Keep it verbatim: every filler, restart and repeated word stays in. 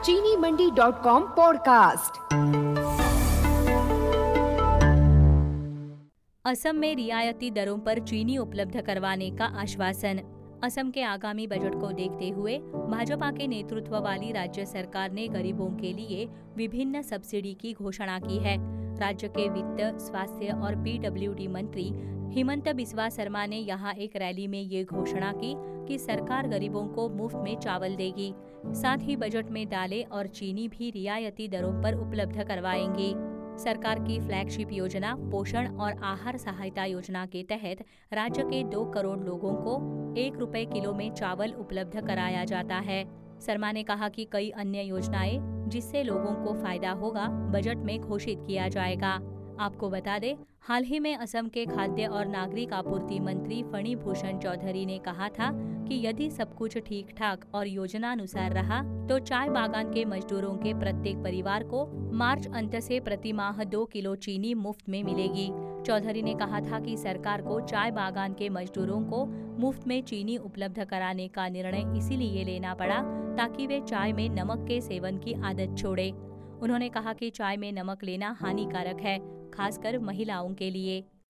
चीनी Mandi dot com podcast. Assam में रियायती दरों पर चीनी उपलब्ध करवाने का आश्वासन। असम के आगामी बजट को देखते हुए भाजपा के नेतृत्व वाली राज्य सरकार ने गरीबों के लिए विभिन्न सब्सिडी की घोषणा की है। राज्य के वित्त, स्वास्थ्य और पीडब्ल्यूडी मंत्री हिमंत बिस्वा शर्मा ने यहां एक रैली में ये घोषणा की कि सरकार गरीबों को मुफ्त में चावल देगी। साथ ही बजट में दालें और चीनी भी रियायती दरों पर उपलब्ध करवाएंगी। सरकार की फ्लैगशिप योजना पोषण और आहार सहायता योजना के तहत राज्य के दो करोड़ लोगों को एक रुपए किलो में चावल उपलब्ध कराया जाता है। शर्मा ने कहा कि कई अन्य योजनाएं जिससे लोगों को फायदा होगा बजट में घोषित किया जाएगा। आपको बता दें, हाल ही में असम के खाद्य और नागरिक आपूर्ति मंत्री फणी भूषण चौधरी ने कहा था कि यदि सब कुछ ठीक ठाक और योजनानुसार रहा तो चाय बागान के मजदूरों के प्रत्येक परिवार को मार्च अंत से प्रति माह दो किलो चीनी मुफ्त में मिलेगी। चौधरी ने कहा था कि सरकार को चाय बागान के मजदूरों को मुफ्त में चीनी उपलब्ध कराने का निर्णय इसीलिए लेना पड़ा ताकि वे चाय में नमक के सेवन की आदत छोड़े। उन्होंने कहा कि चाय में नमक लेना हानिकारक है, खासकर महिलाओं के लिए।